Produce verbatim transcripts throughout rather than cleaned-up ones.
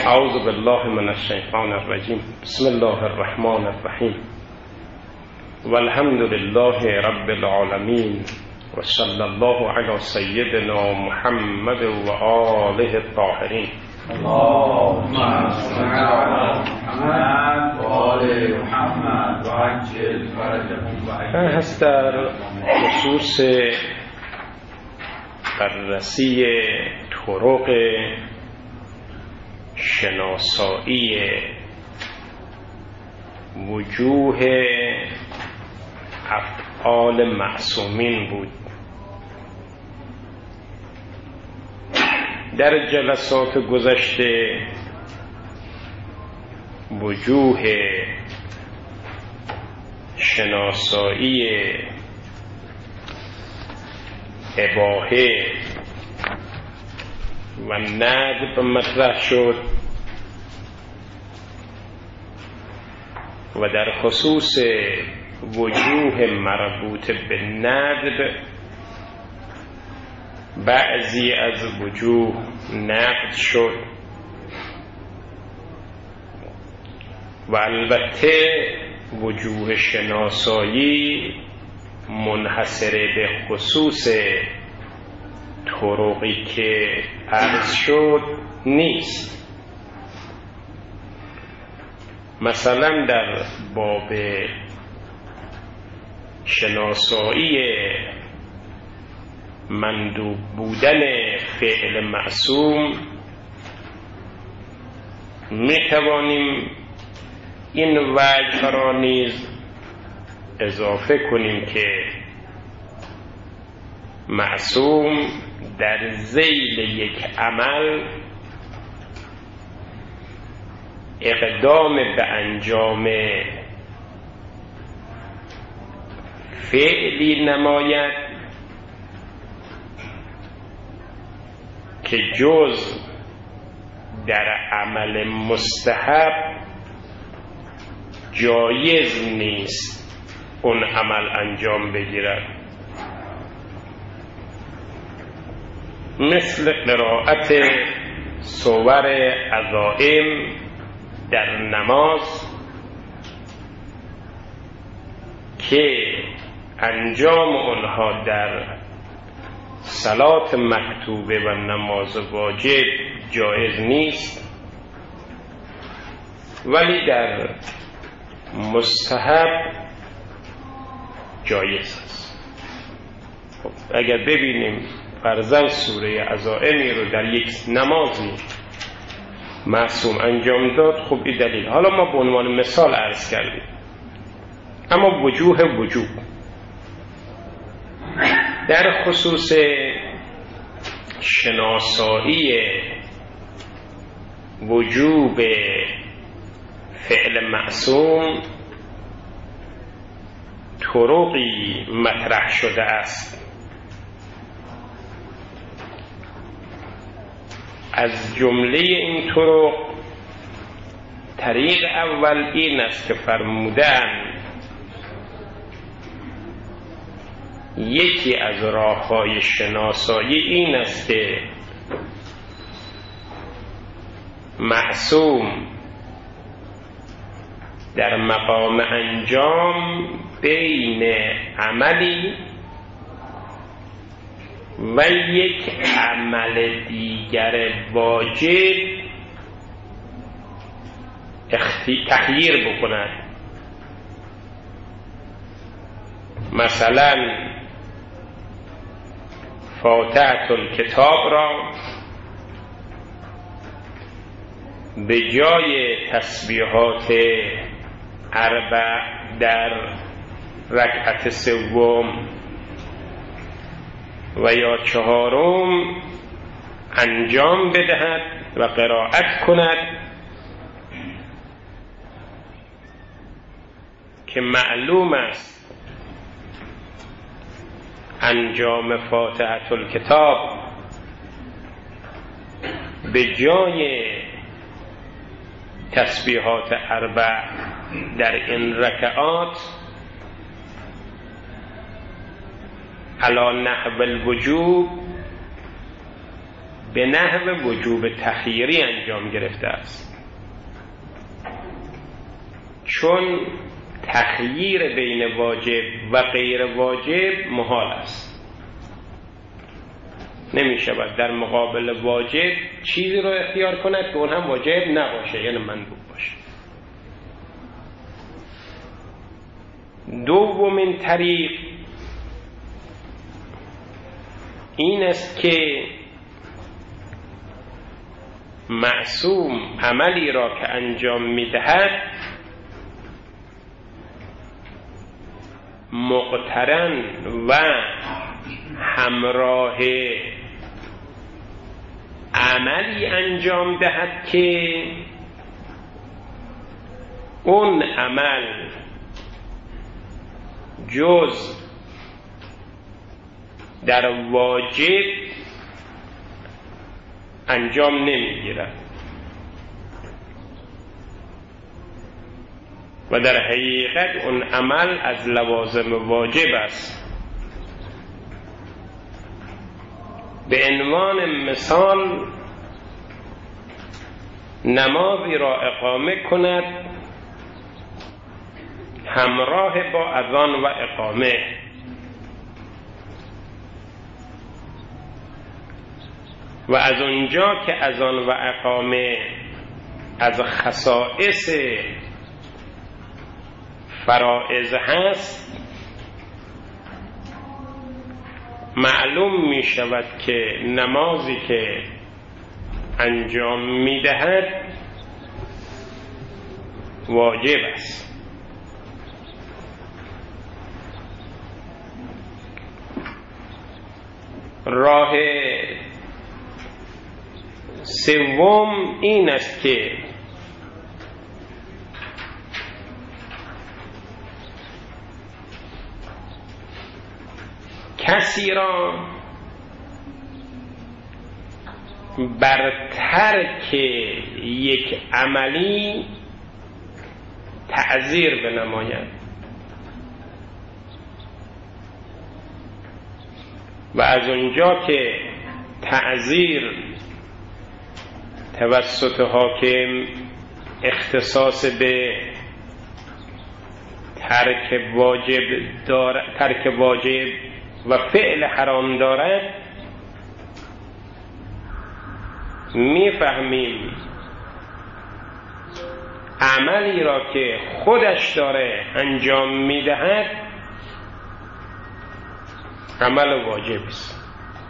اعوذ بالله من الشیطان الرجیم. بسم الله الرحمن الرحیم. والحمد لله رب العالمین و صلی الله علی سیدنا محمد و آله الطاهرین. اللهم صل علی محمد و آل محمد و عجل فرجهم و عجل. هست در خصوص بررسی طرق شناسایی وجوه افعال معصومین بود. در جلسات گذشته وجوه شناسایی اباحه و ندب مطرح شد و در خصوص وجوه مربوط به ندب بعضی از وجوه نقد شد و البته وجوه شناسایی منحصر به خصوص طرقی که عرض شد نیست. مثلا در باب شناسایی مندوب بودن فعل معصوم می توانیم این وجه را نیز اضافه کنیم که معصوم در ذیل یک عمل اقدام به انجام فعلی نماید که جز در عمل مستحب جایز نیست اون عمل انجام بگیرد، مثل قرائت صور عزائم در نماز که انجام اونها در صلات مکتوبه و نماز واجب جایز نیست، ولی در مستحب جایز است. خب اگر ببینیم فرضاً سوره عزائمی رو در یک نمازی معصوم انجام داد، خب این دلیل. حالا ما به عنوان مثال عرض کردیم، اما وجوه وجوب در خصوص شناسایی وجوب فعل معصوم طرقی مطرح شده است. از جمله این طرق طریق اول این است که فرمودن یکی از راه‌های شناسایی این است که معصوم در مقام انجام بین عملی و یک عمل دیگر واجب تخییر بکند. مثلا فاتحة الکتاب را به جای تسبیحات اربع در رکعت سوم و یا چهارم انجام بدهد و قرائت کند که معلوم است انجام فاتحة الکتاب به جای تسبیحات اربع در این رکعات علی نحو الوجوب به نحو وجوب تخییری انجام گرفته است، چون تخییر بین واجب و غیر واجب محال است. نمی شود در مقابل واجب چیزی رو اختیار کند که اون هم واجب نباشه، یعنی مندوب باشه. دومین طریق این است که معصوم عملی را که انجام می‌دهد مقترن و همراه عملی انجام دهد که اون عمل جز در واجب انجام نمیگیرد و در حقیقت اون عمل از لوازم واجب است. به عنوان مثال نمازی را اقامه کند همراه با اذان و اقامه، و از اونجا که اذان و اقامه از خصائص فرائض هست، معلوم می شود که نمازی که انجام می دهد واجب است. راه سوم این است که کسی را بر ترک یک عملی تعزیر بنماید و از اونجا که تعزیر توسط حاکم اختصاص به ترک واجب دار ترک واجب و فعل حرام دارد، میفهمیم عملی را که خودش داره انجام میدهد عمل واجب است.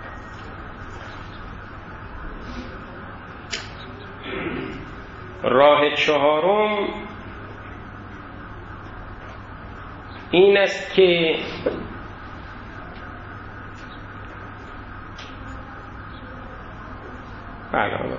راه چهارم این است که بله بله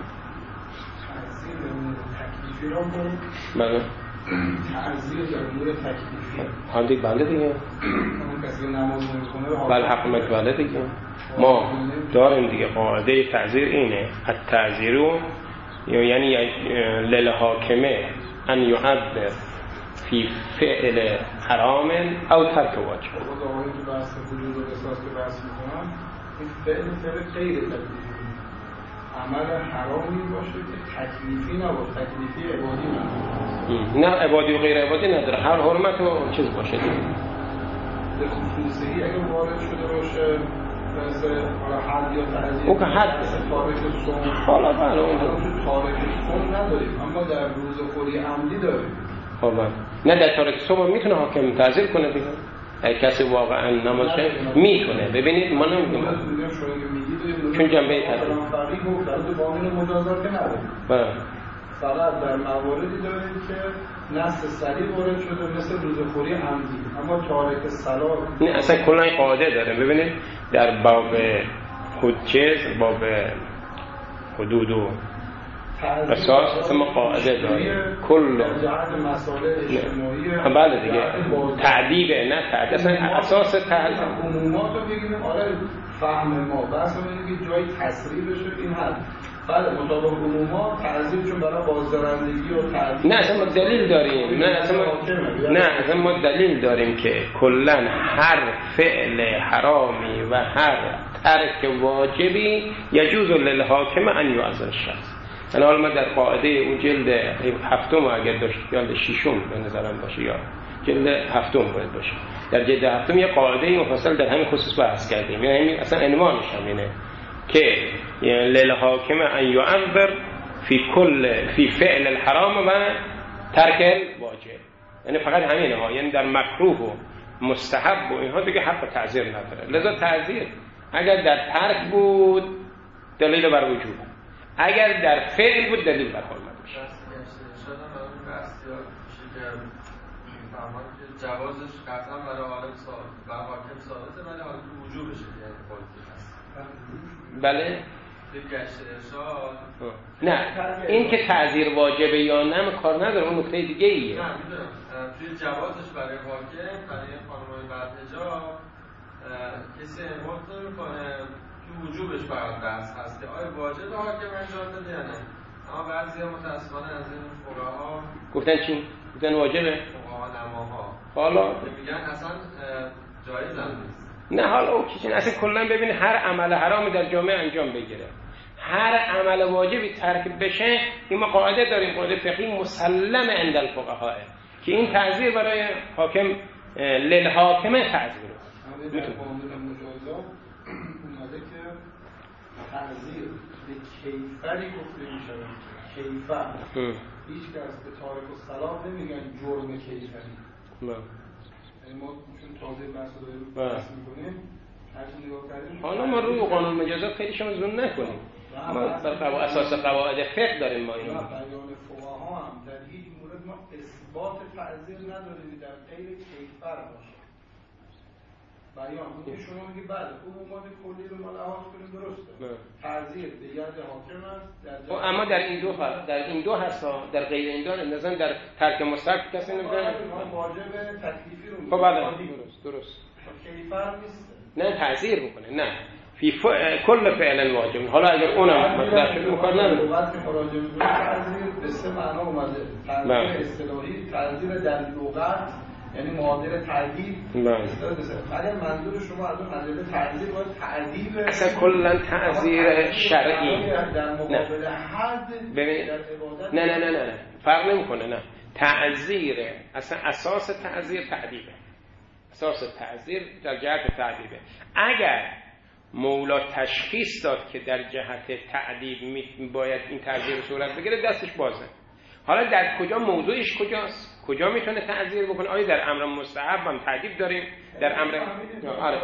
بله تعزیر در امور تکلیفی حال دیگه بله دیگه اون کسی نماز نمی‌خونه بله حق بله دیگه ما داریم دیگه قاعده تعزیر اینه، التعزیرو یعنی للحاکمه ان یعذر فی فعل حرام او ترک واجب. خود آقایی تو بحث حدود و قصاص که بحث میکنن این فعل فعل غیر تکلیفی عمل حرامی باشه که تکلیفی نباشه، تکلیفی عبادی نباشه، نه عبادی و غیر عبادی نداره، هر حرمت و چیز باشه به خصوصی اگه وارد شده باشه مثل حد یا تعزیر او که حد تارک سن حالا بله اون تو تارک سن نداریم اما در روزخوری عمدی داریم. حالا نه در تارک سن میتونه حاکم تعزیر کنه دیگه، اگه کسی واقعا نمازشه میتونه. ببینید ما نمیگیم چون جنبه تعزیر فرقی گفت در دو قانون مجازات که نداریم، فقط در مواردی داریم که نص صریح وارد شده مثل روزخوری عمدی، اما تارک صلات نه اصلا کلا این قاعده داره. ببینید در باب حجت باب حدود و قصاص اصلا ما قاعده داریم کل جهت مسائل اجتماعی بله دیگه تعدیبه نه تعدیب اصلا اساس تعدیب عمومات رو بگیریم. آره فهم ما بحث اینه که جای تصریح بشه این حد بله مطابق عموما تعذیر چون برای بازدارندگی و تعذیر نه اصلا ما دلیل داریم نه اصلا ما نه اصلا ما دلیل داریم که کلا هر فعل حرامی و هر ترک واجبی یجوز للحاکم ان یعذر الشخص. یعنی حالا ما در قاعده اون جلد هفتم اگر داشت جلد ششم به نظرم باشه یا جلد هفتم باید باشه، در جلد هفتم یه قاعده مفصل در همین خصوص بحث کردیم، یعنی اصلا عنوانش هم اینه که یعنی للحاکم ان یعذر فی کل فی فعل الحرام و ترک الواجب، یعنی فقط همینه ها، یعنی در مکروه و مستحب و اینها دیگه حق تعذیر نداره. لذا تعذیر اگر در ترک بود دلیل بر وجوب، اگر در فعل بود دلیل بر حرمت میشه. جوازش قطعا برای عالم ثابت و حاکم ثابته، ولی حالا تو وجوبش یعنی خالصی هست. بله یک گشت ارشاد نه این که تعذیر واجبه یا نه کار نداره، اون نکته دیگه ایه. نه میدونم توی جوازش برای حاکم برای خانم‌های بعد حجاب کسی امروز نمی‌کنه، تو وجوبش فقط بحث هست که آیا واجب حاکم انجام بده یا نه. اما بعضی‌ها متأسفانه از این فقها گفتن چی؟ گفتن واجبه؟ فقها نماها حالا میگن اصلا جایز هم نیست. نه حالا او کسی اصلا کلا ببین هر عمل حرامی در جامعه انجام بگیره، هر عمل واجبی ترک بشه، این ما قاعده داریم، قاعده فقهی مسلم عند الفقهاء که این تعذیر برای حاکم للحاکم تعذیر میتونه قانون مجازات اومده که تعذیر به کیفری گفته میشه، کیفر هیچ کس به تارک الصلاة نمیگن جرم کیفری. نه یعنی ما چون تازه بحث داریم بحث میکنیم هرچی نگاه کردیم حالا ما روی قانون مجازات خیلی شما زون نکنیم، ما بر قواعد اساس قواعد فقه داریم ما اینو. بیان فقها هم در هیچ مورد ما اثبات تعذیر نداریم در غیر کیفر باشه. بیان بود که شما میگه بله عمومات کلی رو ما لحاظ کنیم درسته، تعذیر به ید حاکم است در اما در این دو حال در این دو هست، در غیر این دو مثلا در ترک مستحب کسی نمیگه واجب تکلیفی رو. خب بله درست درست کیفر نیست، نه تعذیر بکنه، نه فی ف... کل فعل واجب. حالا اگر اونم مطرح شد مکار نداره. وقتی مراجعه می‌کنه تعذیر به سه معنا اومده، تعذیر اصطلاحی، تعذیر در لغت یعنی معادل تعذیب. اگر منظور شما از اون ادله تعذیر باید تعذیب اصلا کلا تعذیر شرعی در مقابل حد ببین نه نه نه نه فرق نمی‌کنه، نه تعذیر اصلا اساس تعذیر تعذیبه، اساس تعذیر در جهت تعذیبه. اگر مولا تشخیص داد که در جهت تعذیب می باید این تعذیر صورت بگیره دستش بازه. حالا در کجا موضوعش کجاست؟ کجا میتونه تعذیر بکنه؟ آیا در امر مستحب هم تعذیب داریم؟ در امر آره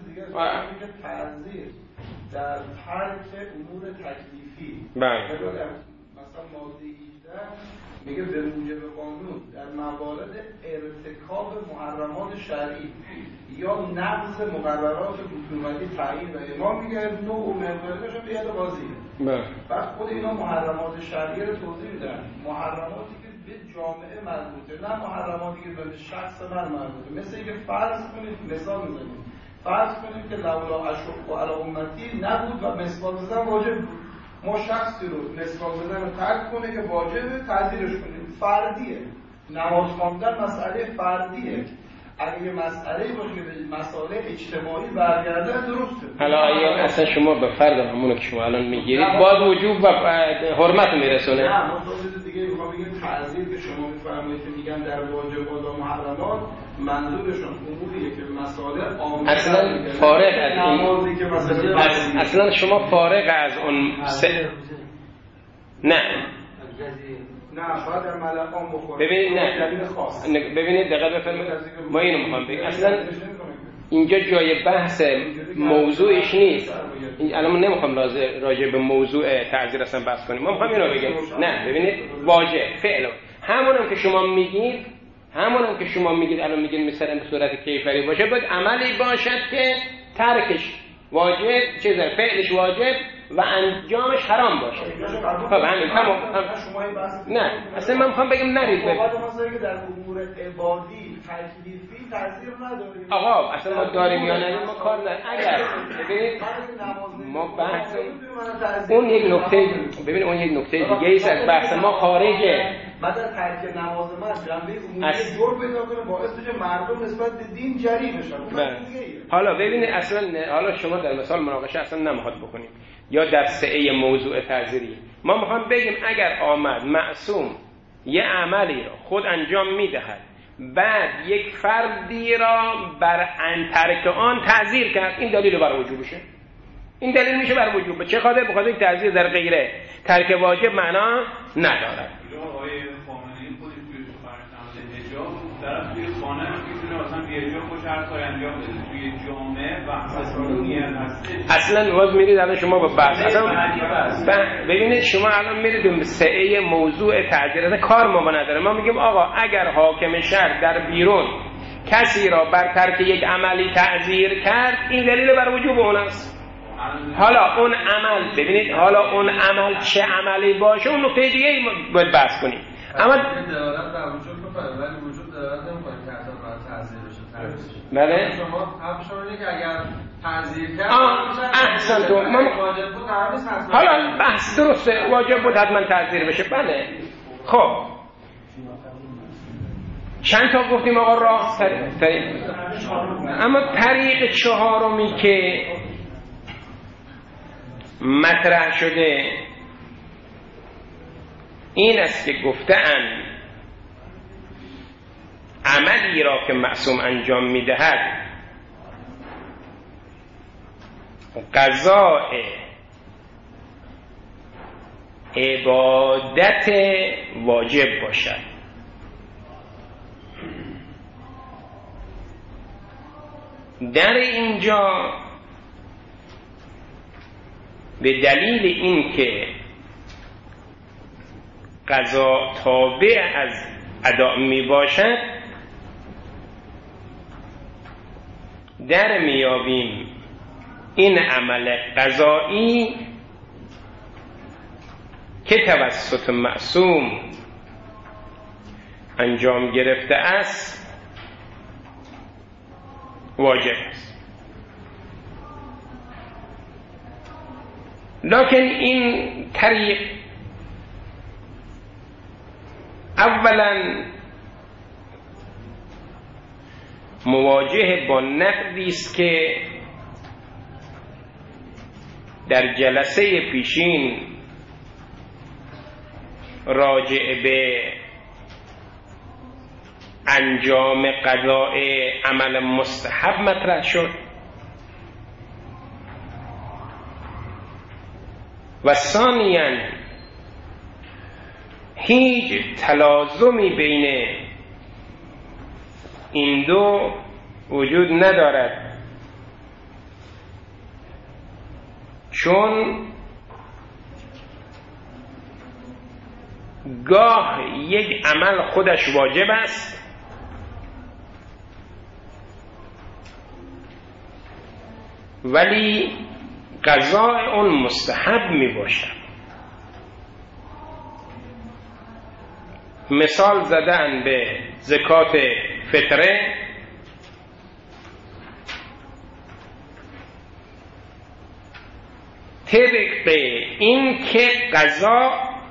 تعذیر در ترک امور تکلیفی. بله مثلا ماده هجده میگه به موجب قانون در موارد ارتکاب محرمات شرعی یا نقض مقررات حکومتی تعیین و امام میگه نوع و مقدارش به ید قاضیه. بعد خود اینا محرمات شرعی رو توضیح میدن، محرماتی که به جامعه مربوطه، نه محرماتی که به شخص من مربوطه. مثل اینکه فرض کنید، مثال میزنیم، فرض کنید که لولا اشق علی امتی نبود و مسواک زدن واجب بود، ما شخصی رو مسواک زدن رو ترک کنه که واجبه تعذیرش کنیم، فردیه. نماز خواندن مسئله فردیه، اگه یه مسئله باشه که به مسائل اجتماعی برگرده درسته. حالا آیا اصلا شما به فرد همونو که شما الان میگیرید باز وجوب و حرمت میرسونه؟ نه ما توضیح دیگه میخوام بگم تعذیر که شما میفرمایید که میگن در واجبات و محرمات منظورشون اموریه که مسائل عامه اصلا فارغ از این نمازی که مثلا اصلا شما فارغ از اون س... نه نه باید در ملقام بخوره. ببینید نه خاص. ببینید دقیق بفرمایید ما اینو میخوام بگم اصلا اینجا جای بحث موضوعش نیست. الان من نمیخوام راجع به موضوع تعذیر اصلا بحث کنیم، ما میخوام اینو بگم نه ببینید واجب فعل همونم که شما میگید همونم که شما میگید الان میگید مثلا به صورت کیفری باشه باید عملی باشد که ترکش واجب چیزه فعلش واجب و انجامش حرام باشه. خب همین تمام. نه اصلا من میخوام بگم نرید بگم که در امور عبادی تکلیفی تاثیر نداره. آقا اصلا ما داریم یا نه ما کار نداریم. اگر ببینید ما بحث اون یک نکته ببین اون یک نکته دیگه ایست از بحث ما خارجه. بعد از ترک نماز من جنبه عمومی جور پیدا کنه باعث بشه مردم نسبت به دین جری بشن. حالا ببینید اصلا حالا شما در مثال مناقشه اصلا نمیخواد بکنیم یا در سعه موضوع تعزیری ما میخوام بگیم اگر آمد معصوم یه عملی را خود انجام میدهد بعد یک فردی را بر ان ترک آن تعزیر کرد این دلیل بر وجوبشه. این دلیل میشه بر وجوب. به چه خاطر؟ بخاطر اینکه تعزیر در غیره ترک واجب معنا ندارد. آقای خامنه‌ای خودش توی فرهنگ حجاب در توی خانه میتونه مثلا بیاجا خوش هر کاری انجام بده توی جامعه و مسئولیت هست. اصلا واز میرید الان شما با بحث اصلا ببینید شما الان میرید به سعه موضوع تعزیر کار ما نداره. ما میگیم آقا اگر حاکم شهر در بیرون کسی را بر ترک یک عملی تعزیر کرد این دلیل بر وجوب اون است. حالا اون عمل ببینید حالا اون عمل چه عملی باشه اون نکته دیگه باید بحث کنیم. اما دلالت بر وجود می‌کنه ولی وجود دلالت نمی‌کنه که اصلا باید تعزیر بشه. بله شما حرف شما اینه که اگر تعزیر کرد احسن تو واجب بود قرار نیست حتما. حالا بحث درسته واجب بود حتما تعزیر بشه. بله خب چند تا گفتیم آقا راه طریق. اما طریق چهارمی که مطرح شده این است که گفته‌اند عملی را که معصوم انجام می‌دهد قضاء عبادت واجب باشد. در اینجا به دلیل اینکه قضا تابع از ادا می باشد در میابیم این عمل قضایی که توسط معصوم انجام گرفته است واجب است. لکن این طریق اولا مواجه با نقدی است که در جلسه پیشین راجع به انجام قضاء عمل مستحب مطرح شد و ثانیاً هیچ تلازمی بین این دو وجود ندارد چون گاه یک عمل خودش واجب است ولی قضاء اون مستحب می باشد. مثال زدن به زکات فطره طبق این که قضا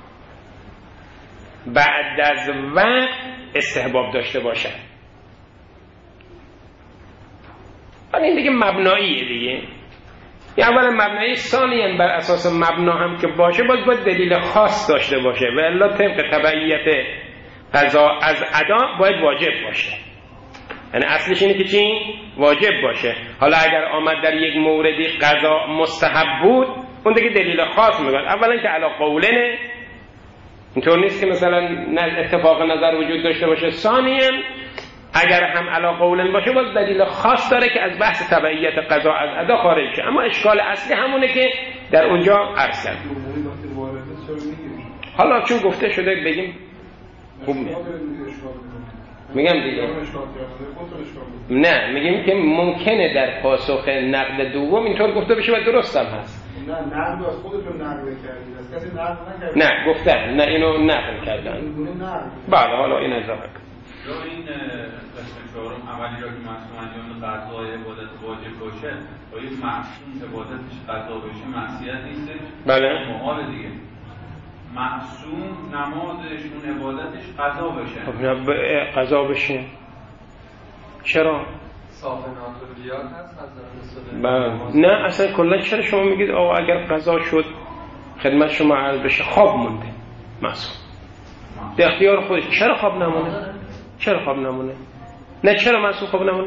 بعد از وقت استحباب داشته باشد. حالا این دیگه مبناییه دیگه. یا اولا مبنایی، ثانیاً بر اساس مبنا هم که باشه باید باید دلیل خاص داشته باشه و الا طبق تبعیت قضا از ادا باید واجب باشه. یعنی اصلش اینه که چی؟ واجب باشه. حالا اگر آمد در یک موردی قضا مستحب بود اون دیگه دلیل خاص میگه. اولا که علی قولنه، اینطور نیست که مثلا اتفاق نظر وجود داشته باشه. ثانیاً اگر هم علی قولن باشه باز دلیل خاص داره که از بحث تبعیت قضا از ادا خارج شه. اما اشکال اصلی همونه که در اونجا عرض کردم. حالا چون گفته شده بگیم خوب میاد. میگم دیگه نه میگیم که ممکنه در پاسخ نقد دوم اینطور گفته بشه و درست هم هست. نه نقل از خودتون نقل کردید، از کسی نقل نکردید. نه گفتن، نه اینو نقل کردن. اینگونه نقل. بله حالا این اضافه کن. یا این قسم چهارم عملی را که معصوم انجام قضای عبادت واجب باشه، با این معصوم عبادتش قضا بشه معصیت نیست؟ بله. محال دیگه. معصوم نمازش اون عبادتش قضا بشه. خب قضا بشه. چرا؟ صاحب ناطقیات هست حضرت بله. نه اصلا کلا چرا شما میگید آقا اگر قضا شد خدمت شما عرض بشه خواب مونده معصوم در اختیار خودش، چرا خواب نمونه؟ چرا خواب نمونه؟ نه چرا معصوم خواب نمونه؟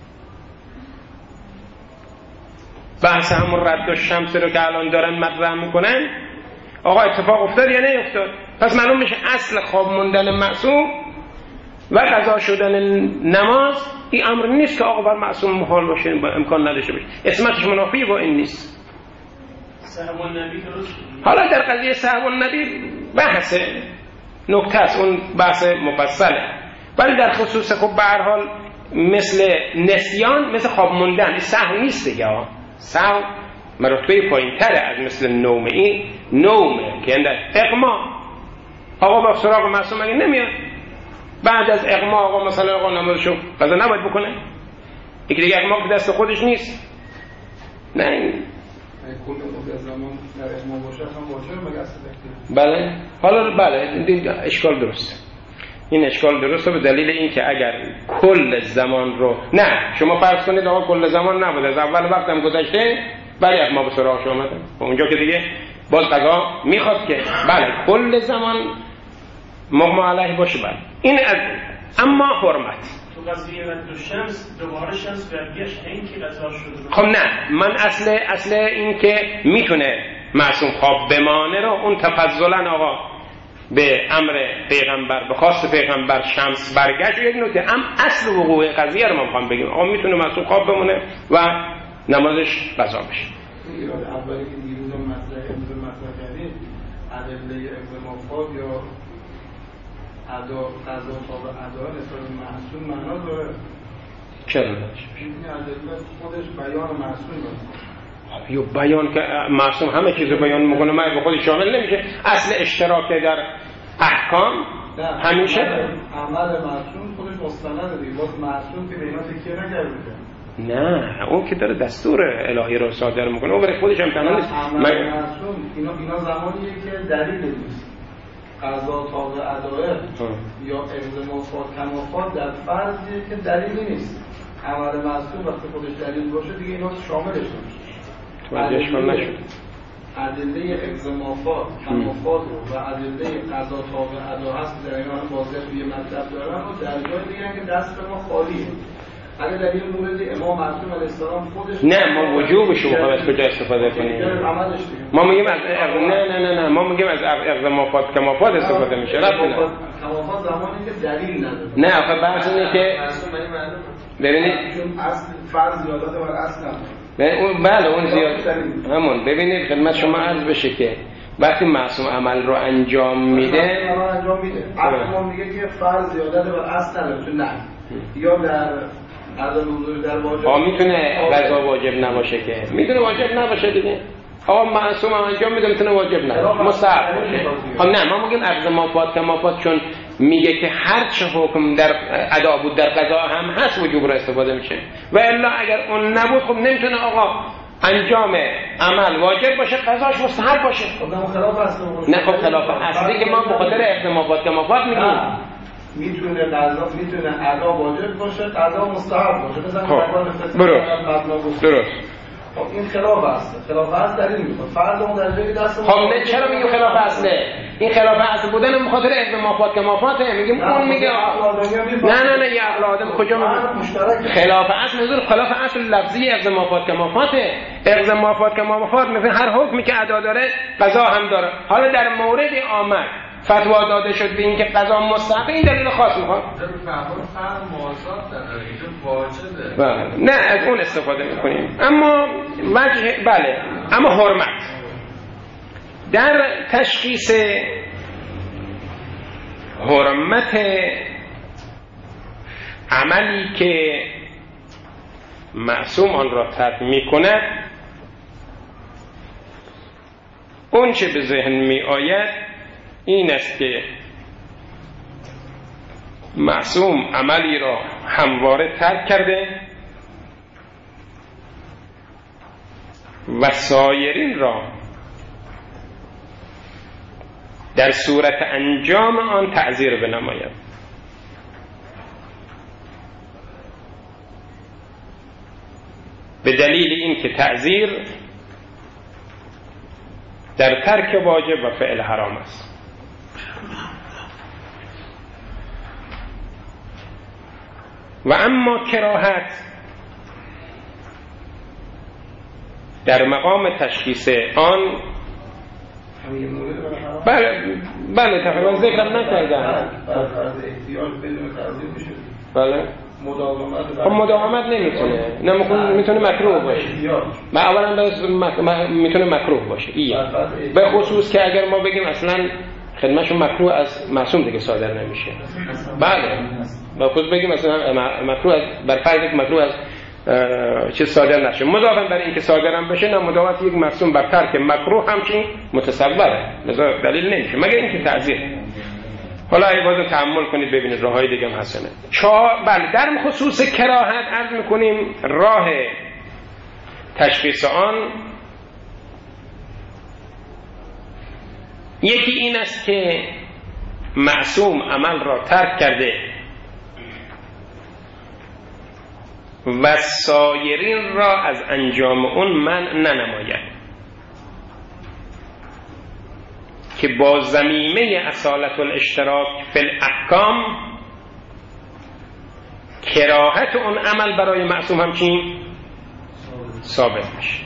بحث همون رد و شمس رو که الان دارن مطرح میکنن آقا اتفاق افتاد یا نه افتاد؟ پس معلوم میشه اصل خواب موندن معصوم و قضا شدن نماز این امر نیست که آقا بر معصوم محال باشه، امکان نداشته باشه، اسمتش منافی با این نیست. سهو النبی درست. حالا در قضیه سهو النبی بحث نکته است، اون بحث مفصله، ولی در خصوص خب به هر حال مثل نسیان مثل خواب موندن سهو نیست دیگه. سهو مرتبه پایین‌تره از مثل نوم. این نومه که اندر اغما آقا با سراغ معصوم اگه نمیاد بعد از اغما آقا مثلا آقا نمازشو قضا نباید بکنه، یکی دیگه اغما که دست خودش نیست. نه این کل مدت زمان در اغما باشه هم واجب مگه اصل تکلیف. بله حالا بله این اشکال درسته، این اشکال درسته به دلیل اینکه اگر کل زمان رو نه شما فرض کنید آقا کل زمان نبوده از اول وقت هم گذشته ولی اغما به سراغش اومده اونجا که دیگه باز قضا میخواد که بله کل زمان مغما علیه باشه. بله این از اما حرمت تو قضیه رد الشمس دوباره شمس برگشت این که قضا شده. خب نه من اصل اصل این که میتونه معصوم خواب بمانه رو اون تفضلا آقا به امر پیغمبر به خواست پیغمبر شمس برگشت یک نکته هم اصل وقوع قضیه رو ما میخوام بگیم آقا میتونه معصوم خواب بمونه و نمازش قضا بشه. ایراد اولی که دیروز مطرح امروز مطرح کردیم ادله اقتضاء یا ادا قضا تا به ادا نسبت به معصوم معنا داره. چرا؟ این ادله خودش بیان معصوم داره. یا بیان که معصوم همه چیزو بیان میکنه ما به خودش شامل نمیشه. اصل اشتراک در احکام همیشه عمل معصوم خودش مستند دیگه، باز معصوم که به اینا تکیه نکرده. نه اون که داره دستور الهی رو صادر میکنه اون برای خودش امتحان نیست. عمل معصوم اینا اینا زمانیه که دلیل نیست. قضا تا به ادایه یا اقدامات کمافات در فرضیه که دلیلی نیست. عمل معصوم وقتی خودش دلیل باشه دیگه اینا شاملش نمیشه. توجهش کن نشد. ادله اقدامات کمافات و ادله قضا تا به ادا هست در اینا هم واضح توی مطلب دارن و در جای دیگه که دست ما خالیه. اگه در این مورد امام معصوم علیه السلام خودش نه ما وجوبش رو از کجا استفاده کنیم؟ ما میگیم از اقض... نه نه نه نه ما میگیم از اقضامافات کمافات استفاده میشه. رفت نه کمافات زمانی که دلیل نداره. نه آخه بحث اینه که ببینید چون اصل فرض زیادت بر اصل اون بله اون زیاد همون ببینید خدمت شما عرض بشه که وقتی معصوم عمل رو انجام میده انجام میده عقل میگه که فرض زیادت بر اصل نداره تو نه یا در عدم حضور در واجب آقا میتونه قضا واجب نباشه که میتونه واجب نباشه دیگه. آقا معصوم انجام میده میتونه واجب نباشه مستحب باشه. خب نه ما میگیم اقضامافات کمافات چون میگه که هر چه حکم در ادا بود در قضا هم هست وجوب را استفاده میشه و الا اگر اون نبود خب نمیتونه آقا انجام عمل واجب باشه قضاش مستحب باشه. خب خلاف اصل نه خب خلاف اصلی که ما به خاطر اقضامافات کمافات میگیم میتونه قضا میتونه ادا واجب باشه قضا مستحب باشه مثلا درست درست. خب این خلاف است خلاف است دلیل میخواد فرض اون در جای دست خب نه چرا میگیم خلاف اصله؟ این خلاف اصل بودن به خاطر اقدامات کمافاته میگیم اون میگه نه نه نه یه عقل آدم کجا میگه خلاف اصل نظر خلاف اصل لفظی اقدامات کمافاته. اقدامات کمافات مثل هر حکمی که ادا داره قضا هم داره. حالا در مورد آمد فتوا داده شد به این که قضا مستحب این دلیل خاص میخواد بله نه از اون استفاده میکنیم. اما وجه بله اما حرمت در تشخیص حرمت عملی که معصوم آن را ترک میکند اون چه به ذهن می آید این است که معصوم عملی را همواره ترک کرده و سایرین را در صورت انجام آن تعذیر بنماید. به دلیل این که تعذیر در ترک واجب و فعل حرام است. و اما کراهت در مقام تشخیص آن بله بله تقریبا ذکر نکردم. بله مداومت خب مداومت نمیتونه، نه میتونه مکروه باشه. ما اولا میتونه مکروه باشه این به خصوص که اگر ما بگیم اصلا خدمتشون مکروه از معصوم دیگه صادر نمیشه. بله به خصوص بگیم اصلا مکروه از بر فرض یک مکروه از چه صادر نشه، مضافاً برای اینکه صادر هم بشه نه مداومت یک معصوم بر ترک مکروه همچین متصوره، لذا دلیل نمیشه مگر اینکه تعذیر. حالا ای بازم تأمل کنید ببینید راههای دیگه هم هستنه. چا بله در خصوص کراهت عرض میکنیم راه تشخیص آن یکی این است که معصوم عمل را ترک کرده و سایرین را از انجام اون منع ننماید که با ضمیمه اصالت الاشتراک فی الاحکام کراهت اون عمل برای معصوم همچین ثابت میشه.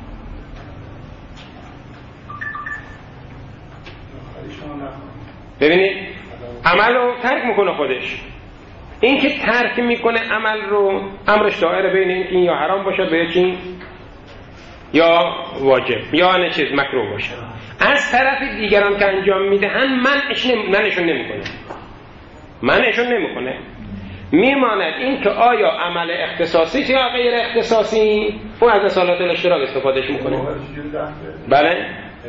ببینید عمل رو ترک میکنه خودش، این که ترک میکنه عمل رو امرش دائره بین این که این یا حرام باشه به چین یا واجب یا نه چیز مکروه باشه. از طرف دیگران که انجام میدهن منعش نمی... منعشون نمیکنه منعشون نمیکنه میماند این که آیا عمل اختصاصی یا غیر اختصاصی اون از اصالت الاشتراک استفادهش میکنه. بله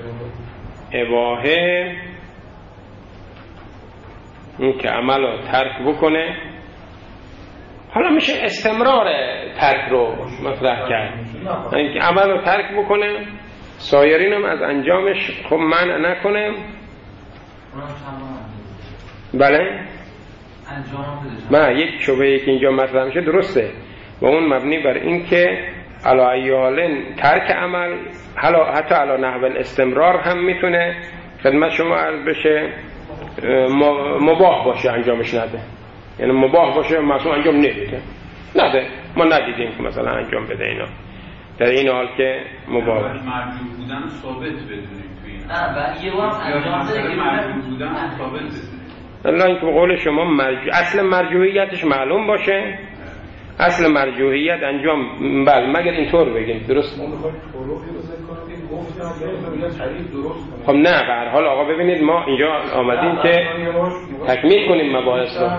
اباحه این که عمل رو ترک بکنه، حالا میشه استمرار ترک رو مطرح کرد، این که عمل رو ترک بکنه سایرین هم از انجامش خب منع نکنه. بله نه یک شبهه که اینجا مطرح میشه درسته و اون مبنی بر این که علا ایالن ترک عمل حتی علا نحو الاستمرار هم میتونه خدمت شما عرض بشه مباح باشه انجامش نده، یعنی مباح باشه معصوم انجام نده نده ما ندیدیم که مثلا انجام بده اینا، در این حال که مباح مرجوع بودن ثابت بدونیم تو این نه بعد یه وقت انجام بده مرجوع بودن ثابت بدونیم. الله این که به قول شما مرجوع اصل مرجوعیتش معلوم باشه، اصل مرجوعیت انجام بله مگر اینطور بگیم درست. خب نه به هر حال آقا ببینید ما اینجا آمدیم که تکمیل کنیم مباحث رو.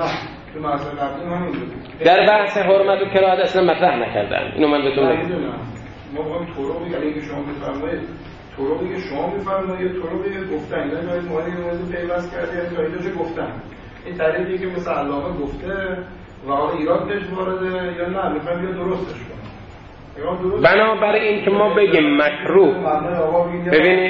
در بحث حرمت و کراهت اصلا مطرح نکردن، اینو من بهتون میگم. ما میگیم طرقی یعنی اینکه شما بفرمایید طرقی که شما میفرمایید طرقی گفتن یعنی باید مورد موضوع پیوست کرده یعنی تا اینجا گفتن این طریقی که مثل علامه گفته و حالا ایراد بهش وارده یا نه میخوایم یا درستش کنیم. بنابراین این که ما بگیم مکروه ببینید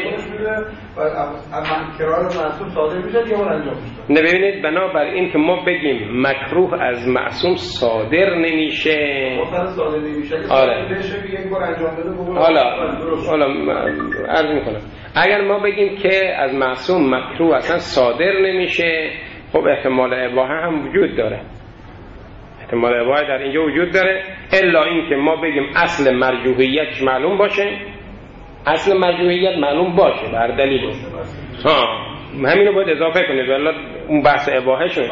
نه ببینید بنابراین این که ما بگیم مکروه از معصوم صادر نمیشه. آره حالا حالا عرض میکنم اگر ما بگیم که از معصوم مکروه اصلا صادر نمیشه خب احتمال اباحه هم وجود داره، احتمال اباحه در اینجا وجود داره الا این که ما بگیم اصل مرجوحیتش معلوم باشه، اصل مرجوحیت معلوم باشه بر دلیل ها همینو باید اضافه کنید والله اون بحث اباحه شد.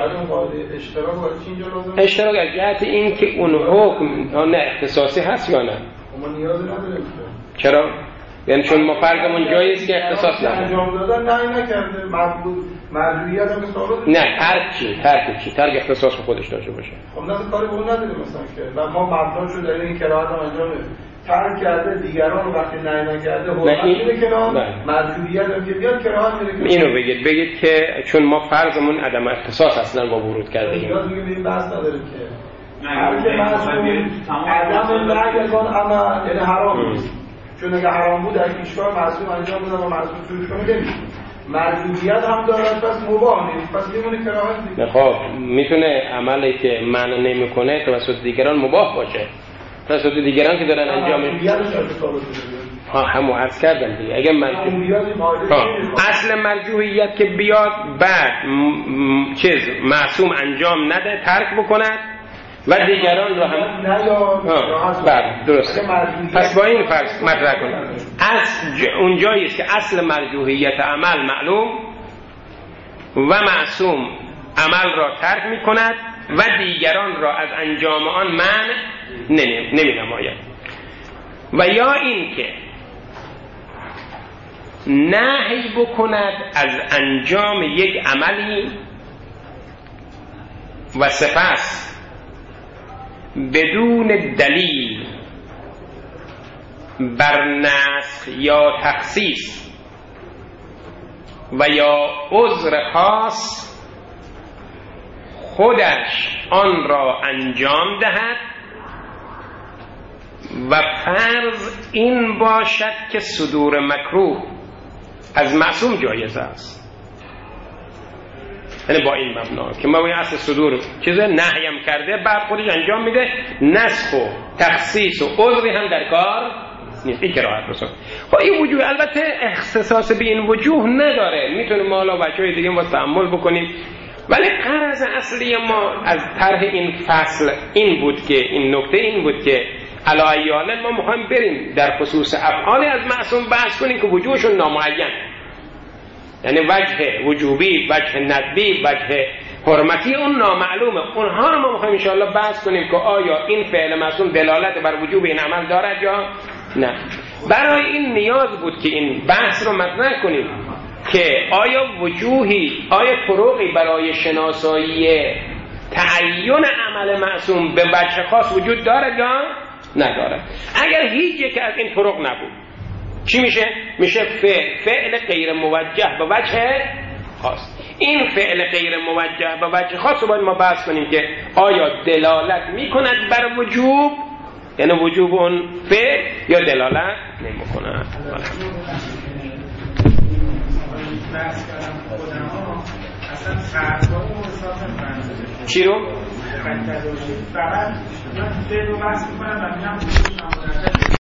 اشتراک از جهت این که اون حکم نه اختصاصی هست یا نه چرا؟ یعنی چون ما فرقمون جایی است که اختصاص نداره انجام دادن نه نکرده مربوط مرجوعیت هم ثابت نه ترک چی ترک چی ترک اختصاص خودش داشته باشه. خب نه کاری به اون نداره مثلا که و ما مبنا شو در این کراهت هم انجام ترک کرده دیگران رو وقتی نهی نکرده حرمت میره کنار، مرجوعیت هم که میاد کراهت میره کنار. اینو بگید بگید که چون ما فرضمون عدم اختصاص اصلا با ورود کرده ایم. اینا دیگه این بحث نداره که هر که معصوم عدم نهی از آن عمل یعنی حرام نیست، چون اگه حرام بود در کشور معصوم انجام بدن و معصوم سروش کنه نمیشه. مرجوعیت هم دارد پس مباه نیست، پس میمونه کراهت دیگه. خب میتونه عملی که معنی نمیکنه توسط دیگران مباه باشه، توسط دیگران که دارن انجام میدن. ها همو عرض کردم دیگه. اگه مرجوعیت اصل مرجوعیت که بیاد بعد م... م... چیز معصوم انجام نده ترک بکند و دیگران رو هم بعد درسته. پس با این فرض مطرح کنید از اونجایی است که اصل مرجوعیت عمل معلوم و معصوم عمل را ترک می کند و دیگران را از انجام آن منع نمی نماید. و یا این که نهی بکند از انجام یک عملی و سپس بدون دلیل بر نسخ یا تخصیص و یا عذر خاص خودش آن را انجام دهد و فرض این باشد که صدور مکروه از معصوم جایز است. یعنی با این مبنا که ما باید اصل صدور چیزه نهیم کرده بعد خودش انجام میده، نسخ و تخصیص و عذری هم در کار نیست. این کراهت بسید. خب این وجوه البته اختصاص به این وجوه نداره، میتونیم ما حالا بچهای دیگه ما تأمل بکنیم، ولی غرض اصلی ما از طرح این فصل این بود که این نکته این بود که علایال ما میخوایم بریم در خصوص افعال از معصوم بحث کنیم که وجوهشون نامعین، یعنی وجه وجوبی، وجه ندبی، وجه حرمتی اون نامعلومه. اونها رو ما میخوایم انشاءالله بحث کنیم که آیا این فعل معصوم دلالت بر وجوب این عمل دارد یا نه. برای این نیاز بود که این بحث رو مطرح کنیم که آیا وجوهی، آیا طرقی برای شناسایی تعین عمل معصوم به وجه خاص وجود دارد یا ندارد. اگر هیچ یک از این طرق نبود چی میشه؟ میشه فعل فعل غیر موجه به وجه خاص. این فعل غیر موجه به وجه خاص رو باید ما بحث کنیم که آیا دلالت میکند بر وجوب، یعنی وجوب اون فعل، یا دلالت نمیکند. چی رو؟ فقط من فعل رو بحث میکنم و میگم